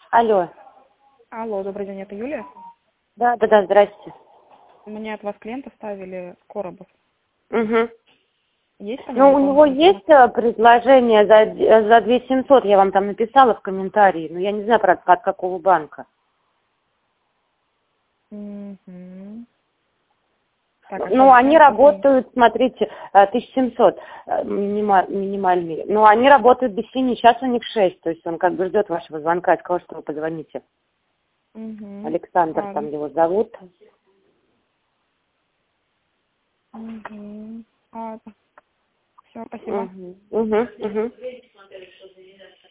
Алло. Алло, добрый день, это Юлия? Да, здрасте. Мне от вас клиента ставили Коробов. Угу. Есть по Ну, нему у него дополнительная есть предложение за 2700, я вам там написала в комментарии, но я не знаю, правда, от какого банка. информация? Мгм. Так, а Ну, сейчас они буквально секунду. работают, смотрите, 1700 минимальный. Но они работают без 7, сейчас у них 6, то есть он как бы ждет вашего звонка, сказал, что вы позвоните. Угу. Александр Ладно. там его зовут. Угу. Ладно. Все, спасибо. Угу.